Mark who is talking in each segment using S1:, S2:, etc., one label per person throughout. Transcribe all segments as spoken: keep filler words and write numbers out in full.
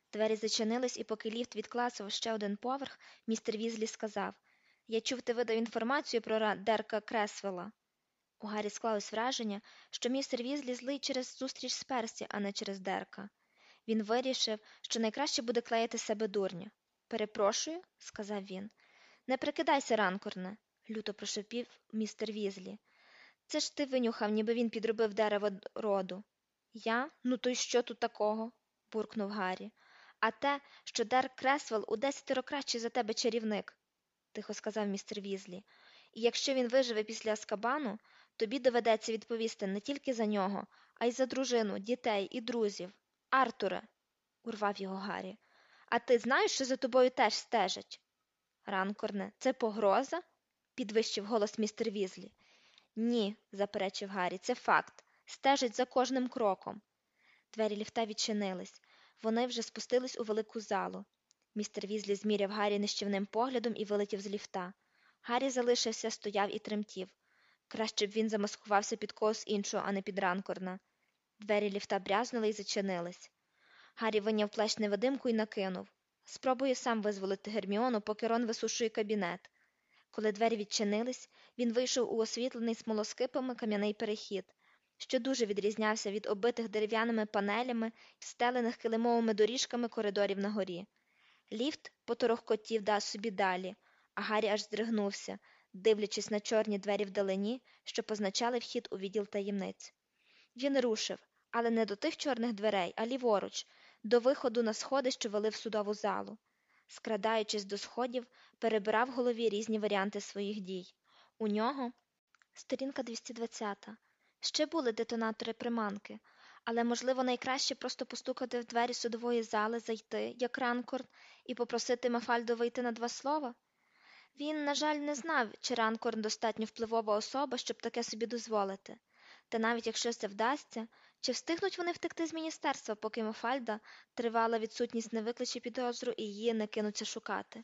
S1: Двері зачинились, і поки ліфт відклацав ще один поверх, містер Візлі сказав: «Я чув, ти видав інформацію про Ра- Дерка Кресвелла». У Гаррі склалось враження, що містер Візлі злий через зустріч з Персі, а не через Дерка. Він вирішив, що найкраще буде клеїти себе дурня. «Перепрошую», – сказав він. «Не прикидайся, Ранкорне», – люто прошепів містер Візлі. «Це ж ти винюхав, ніби він підробив дерево роду». «Я? Ну то й що тут такого?» – буркнув Гаррі. «А те, що Дерк Кресвелл у десятеро кращий за тебе чарівник», – тихо сказав містер Візлі. «І якщо він виживе після Азкабану, тобі доведеться відповісти не тільки за нього, а й за дружину, дітей і друзів. Артуре!» – урвав його Гаррі. «А ти знаєш, що за тобою теж стежать?» «Ранкорне, це погроза?» – підвищив голос містер Візлі. «Ні», – заперечив Гаррі, – «це факт. Стежить за кожним кроком». Двері ліфта відчинились. Вони вже спустились у велику залу. Містер Візлі зміряв Гаррі нищівним поглядом і вилетів з ліфта. Гаррі залишився, стояв і тремтів. Краще б він замаскувався під когось іншого, а не під Ранкорна. Двері ліфта брязнули і зачинились. Гаррі вийняв плащ-невидимку і накинув. Спробує сам визволити Герміону, поки Рон висушує кабінет. Коли двері відчинились, він вийшов у освітлений смолоскипами кам'яний перехід, що дуже відрізнявся від оббитих дерев'яними панелями, встелених килимовими доріжками коридорів на горі. Ліфт поторохкотів дав собі далі, а Гаррі аж здригнувся, дивлячись на чорні двері вдалині, що позначали вхід у відділ таємниць. Він рушив, але не до тих чорних дверей, а ліворуч, до виходу на сходи, що вели в судову залу. Скрадаючись до сходів, перебирав в голові різні варіанти своїх дій. У нього, сторінка двісті двадцята, ще були детонатори-приманки, але, можливо, найкраще просто постукати в двері судової зали, зайти, як Ранкорн, і попросити Мафальду вийти на два слова? Він, на жаль, не знав, чи Ранкорн достатньо впливова особа, щоб таке собі дозволити. Та навіть якщо це вдасться, чи встигнуть вони втекти з міністерства, поки Мафальда тривала відсутність не викличе підозру і її не кинуться шукати?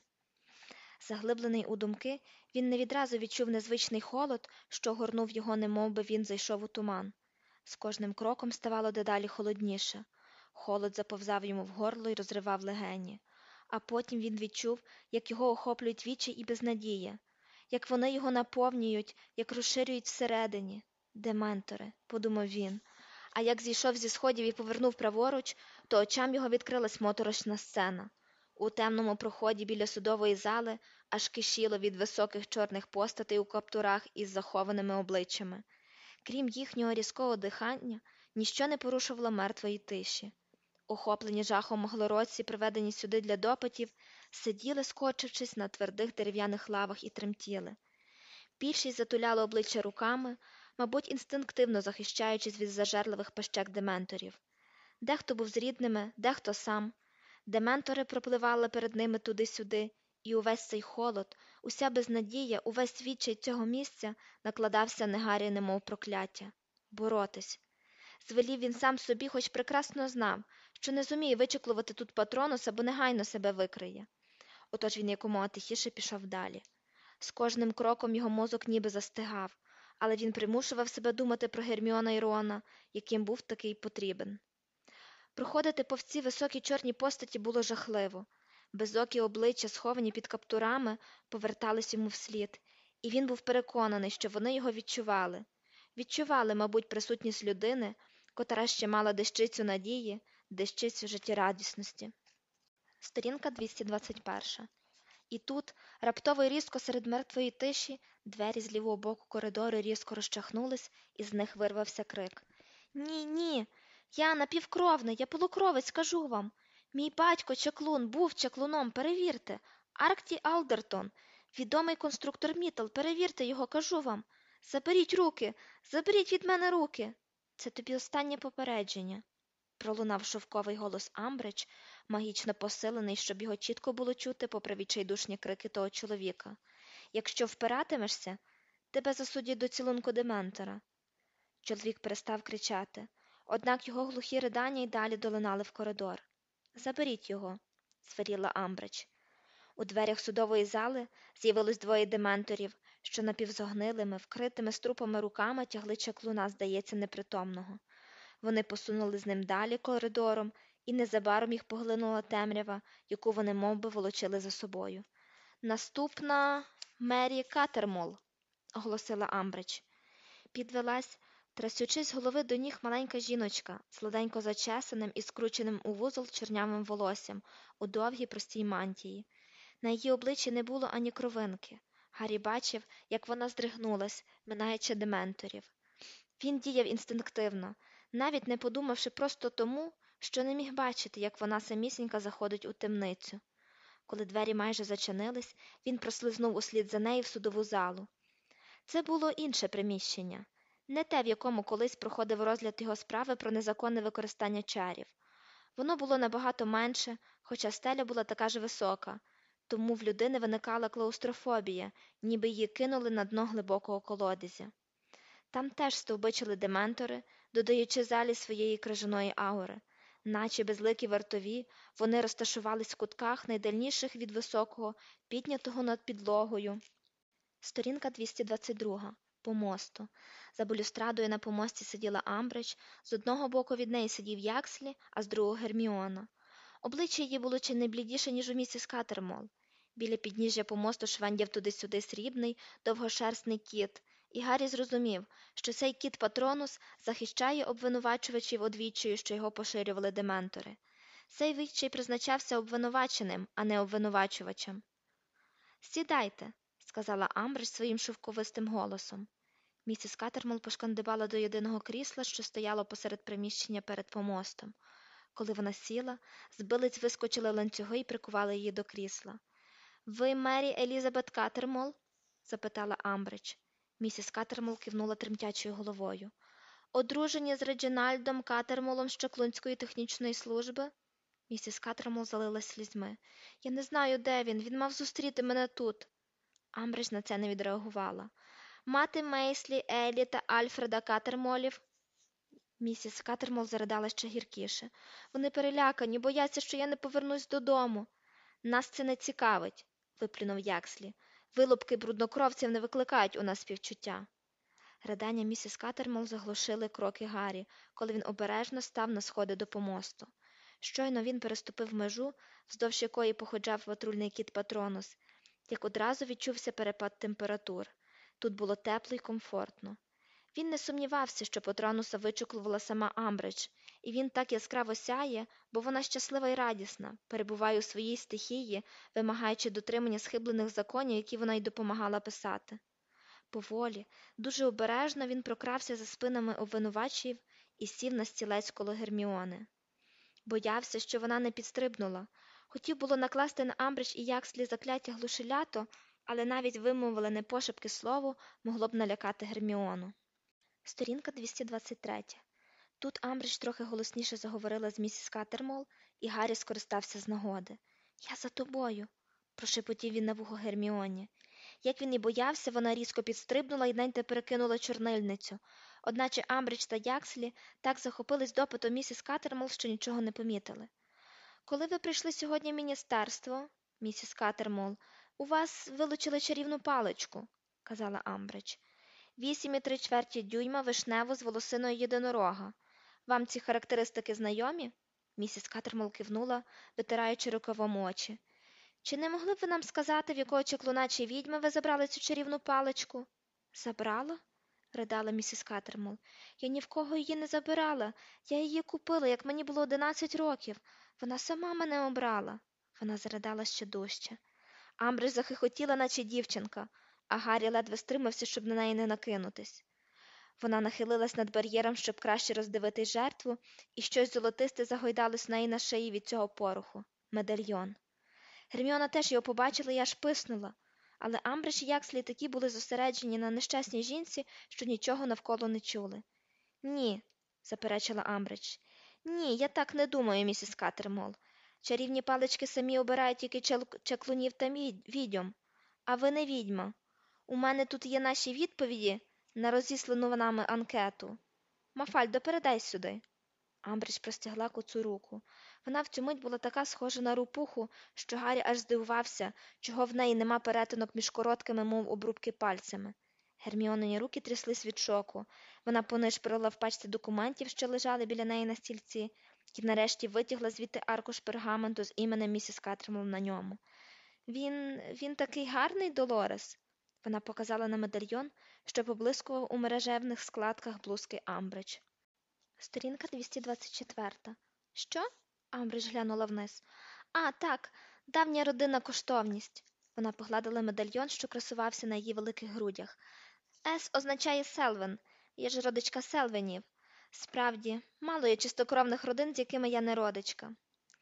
S1: Заглиблений у думки, він не відразу відчув незвичний холод, що горнув його, немов би він зайшов у туман. З кожним кроком ставало дедалі холодніше. Холод заповзав йому в горло і розривав легені. А потім він відчув, як його охоплюють відчай і безнадія, як вони його наповнюють, як розширюють всередині. «Дементори», – подумав він. А як зійшов зі сходів і повернув праворуч, то очам його відкрилась моторошна сцена. У темному проході біля судової зали аж кишіло від високих чорних постатей у каптурах із захованими обличчями. Крім їхнього різкого дихання, ніщо не порушувало мертвої тиші. Охоплені жахом моглородці, приведені сюди для допитів, сиділи, скочившись на твердих дерев'яних лавах і тремтіли. Більшість затуляла обличчя руками, мабуть, інстинктивно захищаючись від зажерливих пащек дементорів. Дехто був з рідними, дехто сам. Дементори пропливали перед ними туди-сюди, і увесь цей холод, уся безнадія, увесь відчай цього місця накладався на Гаррі немов прокляття. Боротись. Звелів він сам собі, хоч прекрасно знав, що не зуміє вичеклувати тут Патронуса, бо негайно себе викриє. Отож він якомога тихіше пішов далі. З кожним кроком його мозок ніби застигав, але він примушував себе думати про Герміона і Рона, яким був такий потрібен. Проходити повз ці високі чорні постаті було жахливо. Безокі обличчя, сховані під каптурами, повертались йому вслід, і він був переконаний, що вони його відчували. Відчували, мабуть, присутність людини, котра ще мала дещицю надії, дещицю життєрадісності. Сторінка двісті двадцять перша. І тут, раптово й різко серед мертвої тиші, двері з лівого боку коридору різко розчахнулись, і з них вирвався крик. «Ні, ні! Я напівкровний, я полукровець, кажу вам! Мій батько чаклун, був чаклуном, перевірте! Аркті Алдертон, відомий конструктор Мітл, перевірте його, кажу вам! Заберіть руки! Заберіть від мене руки!» «Це тобі останнє попередження», – пролунав шовковий голос Амбридж, магічно посилений, щоб його чітко було чути попри відчайдушні крики того чоловіка. «Якщо впиратимешся, тебе засудять до цілунку Дементора». Чоловік перестав кричати, однак його глухі ридання й далі долинали в коридор. «Заберіть його», – звеліла Амбридж. У дверях судової зали з'явилось двоє дементорів, що напівзогнилими, вкритими струпами руками тягли чаклуна, здається, непритомного. Вони посунули з ним далі коридором і незабаром їх поглинула темрява, яку вони мовби волочили за собою. «Наступна Мері Катермол», – оголосила Амбридж. Підвелась, трясучись з голови до ніг маленька жіночка, сладенько зачесаним і скрученим у вузол чорнявим волоссям, у довгій простій мантії. На її обличчі не було ані кровинки. Гаррі бачив, як вона здригнулась, минаючи дементорів. Він діяв інстинктивно, навіть не подумавши просто тому, що не міг бачити, як вона самісінька заходить у темницю. Коли двері майже зачинились, він прослизнув услід за нею в судову залу. Це було інше приміщення, не те, в якому колись проходив розгляд його справи про незаконне використання чарів. Воно було набагато менше, хоча стеля була така ж висока, тому в людини виникала клаустрофобія, ніби її кинули на дно глибокого колодязя. Там теж стовбичили дементори, додаючи залі своєї крижаної аури. Наче безликі вартові, вони розташувались в кутках найдальніших від високого, піднятого над підлогою. Сторінка двісті двадцять два. Помосту. За балюстрадою на помості сиділа Амбридж, з одного боку від неї сидів Якслі, а з другого Герміона. Обличчя її було чи не блідіше, ніж у місіс Катермол. Біля підніжжя помосту швендяв туди-сюди срібний, довгошерстний кіт, і Гаррі зрозумів, що цей кіт-патронус захищає обвинувачувачів одвіччю, що його поширювали дементори. Цей відчай призначався обвинуваченим, а не обвинувачувачем. «Сідайте», – сказала Амбридж своїм шовковистим голосом. Місіс Катермол пошкандибала до єдиного крісла, що стояло посеред приміщення перед помостом. Коли вона сіла, з билиць вискочили ланцюги і прикували її до крісла. «Ви Мері Елізабет Катермол?» – запитала Амбридж. Місіс Катермол кивнула тремтячою головою. «Одружені з Реджинальдом Катермолом з Чаклунської технічної служби?» Місіс Катермол залилась слізьми. «Я не знаю, де він. Він мав зустріти мене тут». Амбридж на це не відреагувала. «Мати Мейслі, Еллі та Альфреда Катермолів?» Місіс Катермол заридала ще гіркіше. «Вони перелякані, бояться, що я не повернусь додому». «Нас це не цікавить», – виплюнув Якслі. «Вилупки бруднокровців не викликають у нас співчуття». Ридання місіс Катермол заглушили кроки Гаррі, коли він обережно став на сходи до помосту. Щойно він переступив межу, вздовж якої походжав патрульний кіт Патронус, як одразу відчувся перепад температур. Тут було тепло й комфортно. Він не сумнівався, що Патронуса вичеклувала сама Амбридж, і він так яскраво сяє, бо вона щаслива й радісна, перебуває у своїй стихії, вимагаючи дотримання схиблених законів, які вона й допомагала писати. Поволі, дуже обережно він прокрався за спинами обвинувачів і сів на стілець коло Герміони. Боявся, що вона не підстрибнула. Хотів було накласти на Амбридж і Якслі закляття глушилято, але навіть вимовлене пошепки слово могло б налякати Герміону. Сторінка двісті двадцять три. Тут Амбридж трохи голосніше заговорила з місіс Катермол, і Гаррі скористався з нагоди. «Я за тобою», – прошепотів він на вухо Герміоні. Як він і боявся, вона різко підстрибнула і неньте перекинула чорнильницю. Одначе Амбридж та Якслі так захопились допитом місіс Катермол, що нічого не помітили. «Коли ви прийшли сьогодні в міністерство, місіс Катермол, у вас вилучили чарівну паличку», – казала Амбридж. «Вісім і три чверті дюйма вишневу з волосиною єдинорога. Вам ці характеристики знайомі?» Місіс Катермол кивнула, витираючи рукавом очі. «Чи не могли б ви нам сказати, в якого чаклуна чи відьми ви забрали цю чарівну паличку?» «Забрала?» – ридала місіс Катермол. «Я ні в кого її не забирала. Я її купила, як мені було одинадцять років. Вона сама мене обрала». Вона заридала ще дужче. Амбридж захихотіла, наче дівчинка, а Гаррі ледве стримався, щоб на неї не накинутись. Вона нахилилась над бар'єром, щоб краще роздивитись жертву, і щось золотисте загойдалось в неї на шиї від цього пороху. Медальйон. Герміона теж його побачила і аж писнула, але Амбридж і Якслі такі були зосереджені на нещасній жінці, що нічого навколо не чули. «Ні», – заперечила Амбридж. «Ні, я так не думаю, місіс Катермол. Чарівні палички самі обирають тільки чаклунів та відьом. А ви не відьма. У мене тут є наші відповіді на розіслану нами анкету. Мафальдо, передай сюди». Амбридж простягла коцу руку. Вона в цю мить була така схожа на рупуху, що Гаррі аж здивувався, чого в неї нема перетинок між короткими, мов обрубки, пальцями. Герміонині руки тряслись від шоку. Вона понишпорила в пачці документів, що лежали біля неї на стільці, і нарешті витягла звідти аркуш пергаменту з іменем місіс Катермол на ньому. Він, він такий гарний, Долорес. Вона показала на медальйон, що поблискував у мережевних складках блузки Амбридж. Сторінка двісті двадцять чотири. Що? Амбридж глянула вниз. А, так, давня родинна коштовність. Вона погладила медальйон, що красувався на її великих грудях. С означає Селвин. Я ж родичка Селвинів. Справді, мало є чистокровних родин, з якими я не родичка.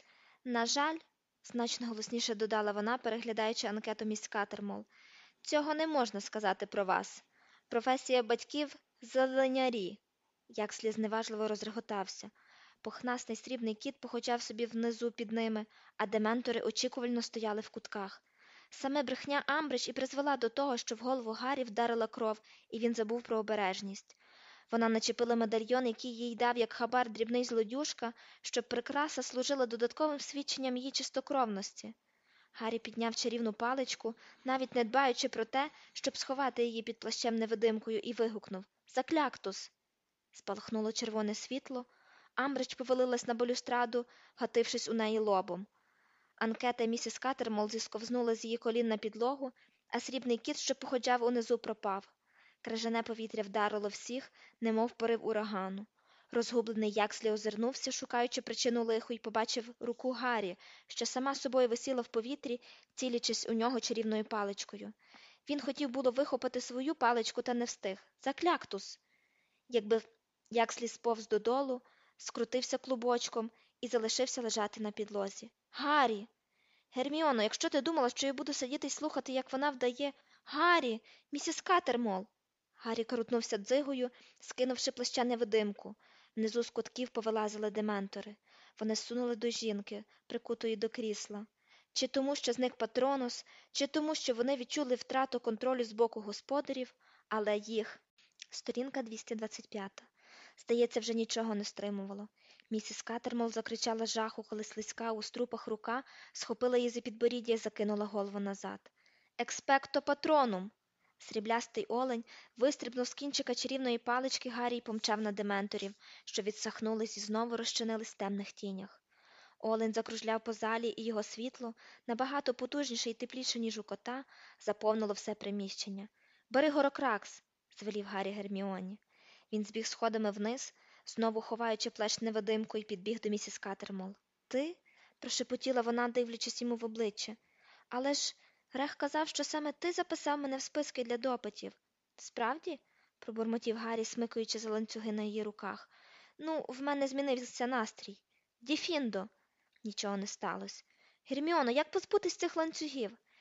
S1: На жаль, значно голосніше додала вона, переглядаючи анкету міс Катермол, цього не можна сказати про вас. Професія батьків – зеленярі. Якслі зневажливо розреготався. Похнасний срібний кіт походжав собі внизу під ними, а дементори очікувально стояли в кутках. Саме брехня Амбридж і призвела до того, що в голову Гаррі вдарила кров, і він забув про обережність. Вона начепила медальйон, який їй дав як хабар дрібний злодюжка, щоб прикраса служила додатковим свідченням її чистокровності. Гаррі підняв чарівну паличку, навіть не дбаючи про те, щоб сховати її під плащем-невидимкою, і вигукнув «Закляктус!». Спалахнуло червоне світло. Амбридж повалилась на балюстраду, гатившись у неї лобом. Анкета місіс Катермол зісковзнула з її колін на підлогу, а срібний кіт, що походжав унизу, пропав. Крижане повітря вдарило всіх, немов порив урагану. Розгублений Якслі озирнувся, шукаючи причину лиху, й побачив руку Гаррі, що сама собою висіла в повітрі, цілячись у нього чарівною паличкою. Він хотів було вихопити свою паличку, та не встиг. «Закляктус!». Якби Якслі сповз додолу, скрутився клубочком і залишився лежати на підлозі. «Гаррі!» «Герміоно, якщо ти думала, що я буду сидіти й слухати, як вона вдає...» «Гаррі! Місіс Катермол!» Гаррі крутнувся дзигою, скинувши плаща-невидимку. Внизу з кутків повилазили дементори. Вони сунули до жінки, прикутої до крісла. Чи тому, що зник Патронус, чи тому, що вони відчули втрату контролю з боку господарів, але їх... Сторінка двісті двадцять п'ять. Здається, вже нічого не стримувало. Місіс Катермол закричала жаху, коли слизька у струпах рука схопила її за підборіддя і закинула голову назад. «Експекто патронум!» Сріблястий олень вистрибнув з кінчика чарівної палички Гаррі й помчав на дементорів, що відсахнулись і знову розчинились в темних тінях. Олень закружляв по залі, і його світло, набагато потужніше і тепліше, ніж у кота, заповнило все приміщення. «Бери Горокракс!» – звелів Гаррі Герміоні. Він збіг сходами вниз, знову ховаючи плащ-невидимку, і підбіг до місіс Катермол. «Ти?» – прошепотіла вона, дивлячись йому в обличчя. «Але ж Рех казав, що саме ти записав мене в списки для допитів». «Справді?» – пробурмотів Гаррі, смикаючи за ланцюги на її руках. «Ну, в мене змінився настрій». «Діфіндо!» Нічого не сталося. «Герміоно, як позбутись цих ланцюгів?»